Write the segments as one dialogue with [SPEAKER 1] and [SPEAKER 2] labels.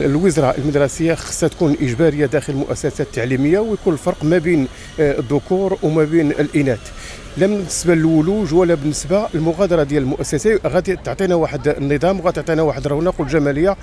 [SPEAKER 1] الوزاره المدرسيه خصها تكون اجباريه داخل المؤسسات التعليميه، ويكون الفرق ما بين الذكور وما بين الاناث، لا بالنسبه للولوج ولا بالنسبه للمغادره ديال المؤسسه. غادي تعطينا واحد النظام وغادي تعطينا واحد الرونق والجماليه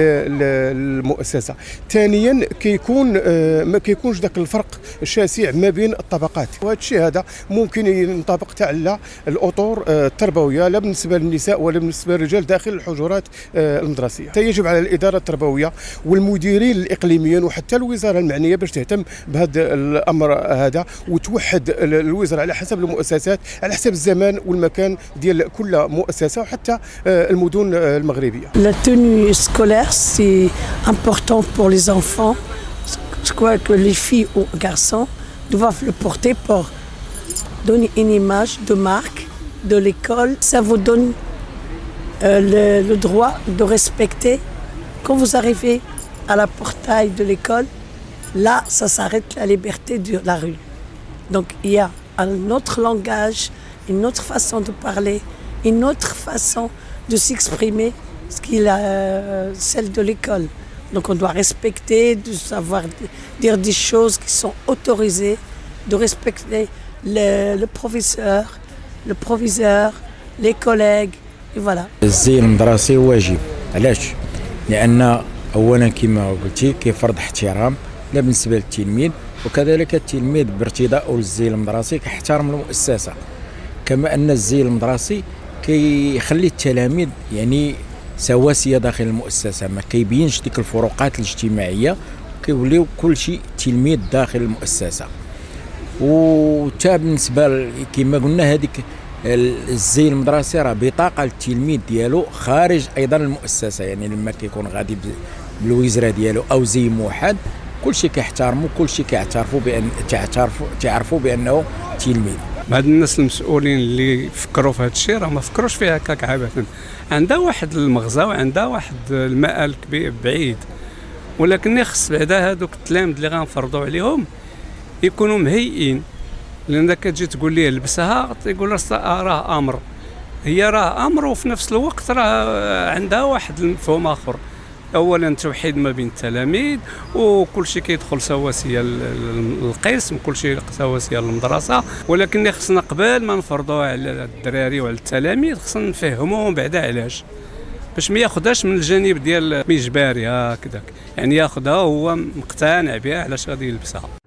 [SPEAKER 1] للمؤسسه. ثانيا كيكون ما كيكونش ذاك الفرق الشاسع ما بين الطبقات، وهذا الشيء هذا ممكن ينطبق حتى على الاطر التربويه، لا بالنسبه للنساء ولا بالنسبه للرجال داخل الحجرات المدرسيه. يجب على الاداره التربويه والمديرين الاقليميين وحتى الوزاره المعنيه باش تهتم بهذا الامر هذا، وتوحد الوزاره على حسب المؤسسات، على حسب الزمان والمكان ديال كل مؤسسه وحتى المدن المغربيه.
[SPEAKER 2] La tenue scolaire c'est important pour les enfants. Je crois que les filles ou garçons doivent le porter pour donner une image de marque de l'école. Ça vous donne le droit de respecter. Quand vous arrivez à la portail de l'école, là, ça s'arrête la liberté de la rue. Donc, il y a un autre langage, une autre façon de parler, une autre façon de s'exprimer, ce qui est celle de l'école. Donc, on doit respecter, de savoir dire des choses qui sont autorisées, de respecter le professeur, le proviseur, les collègues, et voilà.
[SPEAKER 3] الزي المدرسي واجب. علاش؟ لأن أولا كما قلتي كيفرض احترام لا بالنسبة للتلميذ، وكذلك التلميذ بارتداء الزي المدرسي كيحترم المؤسسة، كما أن الزي المدرسي كيخلي التلاميذ يعني سواسية داخل المؤسسة، ما كيبينش ديك الفروقات الاجتماعية، كيوليو كل شيء تلميذ داخل المؤسسة. وتا بالنسبة كما قلنا هذيك الزي المدرسي راه بطاقة للتلميذ ديالو خارج أيضا المؤسسة، يعني لما كيكون غادي بالوزرة ديالو أو زي موحد كلشي كيحترموا، كلشي كيعترفوا بأن تعرفوا بأنه تلميذ.
[SPEAKER 4] بعض الناس المسؤولين اللي فكروا في هذا الشيء راه ما فكروش فيها هكاك عبثا، عندها واحد المغزى وعندها واحد المآل كبير بعيد، ولكن خص بعدا هذوك التلاميذ اللي غنفرضوا عليهم يكونوا مهيئين، لأن كتجي تقول ليه لبسها يقول راه أمر، هي راه أمر وفي نفس الوقت راه عندها واحد المفهوم آخر. اولا توحيد ما بين التلاميذ، وكل شيء كيدخل سواسيه للقسم، كل شيء سواسيه للمدرسه، ولكن خصنا قبل ما نفرضوها على الدراري وعلى التلاميذ خصنا نفهموهم بعدا علاش، باش ما ياخذهاش من الجانب ديال اجباري هكذاك، يعني ياخذها هو مقتنع بها علاش غادي يلبسها.